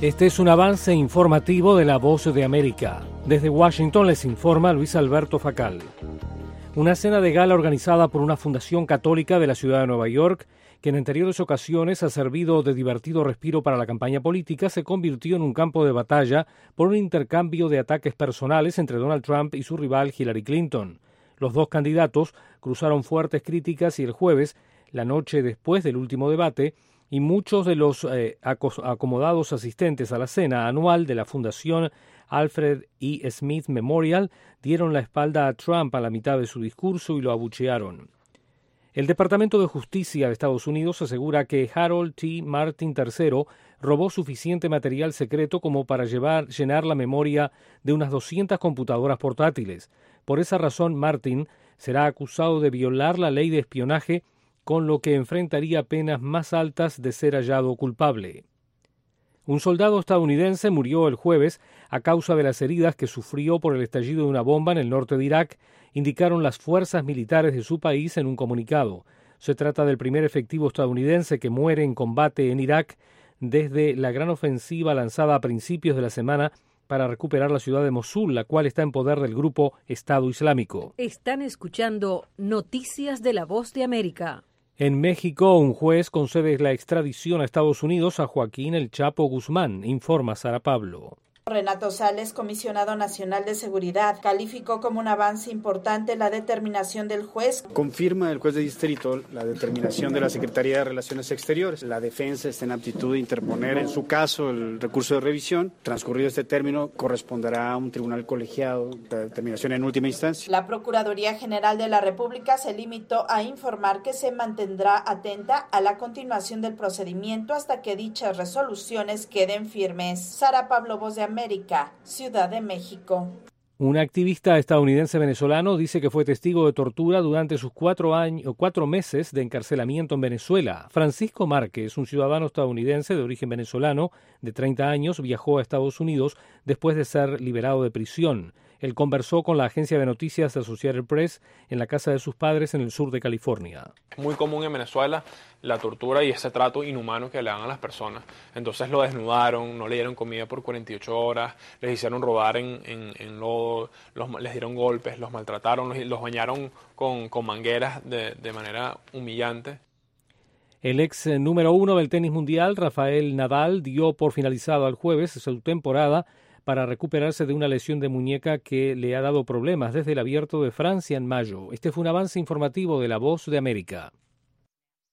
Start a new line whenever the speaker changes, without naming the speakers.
Este es un avance informativo de La Voz de América. Desde Washington les informa Luis Alberto Facal. Una cena de gala organizada por una fundación católica de la ciudad de Nueva York, que en anteriores ocasiones ha servido de divertido respiro para la campaña política, se convirtió en un campo de batalla por un intercambio de ataques personales entre Donald Trump y su rival Hillary Clinton. Los dos candidatos cruzaron fuertes críticas y el jueves, la noche después del último debate, y muchos de los acomodados asistentes a la cena anual de la Fundación Alfred E. Smith Memorial dieron la espalda a Trump a la mitad de su discurso y lo abuchearon. El Departamento de Justicia de Estados Unidos asegura que Harold T. Martin III robó suficiente material secreto como para llenar la memoria de unas 200 computadoras portátiles. Por esa razón, Martin será acusado de violar la ley de espionaje, con lo que enfrentaría penas más altas de ser hallado culpable. Un soldado estadounidense murió el jueves a causa de las heridas que sufrió por el estallido de una bomba en el norte de Irak, indicaron las fuerzas militares de su país en un comunicado. Se trata del primer efectivo estadounidense que muere en combate en Irak desde la gran ofensiva lanzada a principios de la semana para recuperar la ciudad de Mosul, la cual está en poder del grupo Estado Islámico.
Están escuchando Noticias de La Voz de América.
En México, un juez concede la extradición a Estados Unidos a Joaquín El Chapo Guzmán, informa Sara Pablo.
Renato Sales, comisionado nacional de seguridad, calificó como un avance importante la determinación del juez.
Confirma el juez de distrito la determinación de la Secretaría de Relaciones Exteriores. La defensa está en aptitud de interponer en su caso el recurso de revisión. Transcurrido este término, corresponderá a un tribunal colegiado la determinación en última instancia.
La Procuraduría General de la República se limitó a informar que se mantendrá atenta a la continuación del procedimiento hasta que dichas resoluciones queden firmes. Sara Pablo, Voz de América, Ciudad de México.
Un activista estadounidense venezolano dice que fue testigo de tortura durante sus 4 meses de encarcelamiento en Venezuela. Francisco Márquez, un ciudadano estadounidense de origen venezolano de 30 años, viajó a Estados Unidos después de ser liberado de prisión. Él conversó con la agencia de noticias Associated Press en la casa de sus padres en el sur de California.
Muy común en Venezuela la tortura y ese trato inhumano que le dan a las personas. Entonces lo desnudaron, no le dieron comida por 48 horas, les hicieron rodar en lodo, les dieron golpes, los maltrataron, los bañaron con mangueras de manera humillante.
El ex número 1 del tenis mundial, Rafael Nadal, dio por finalizado el jueves su temporada para recuperarse de una lesión de muñeca que le ha dado problemas desde el Abierto de Francia en mayo. Este fue un avance informativo de La Voz de América.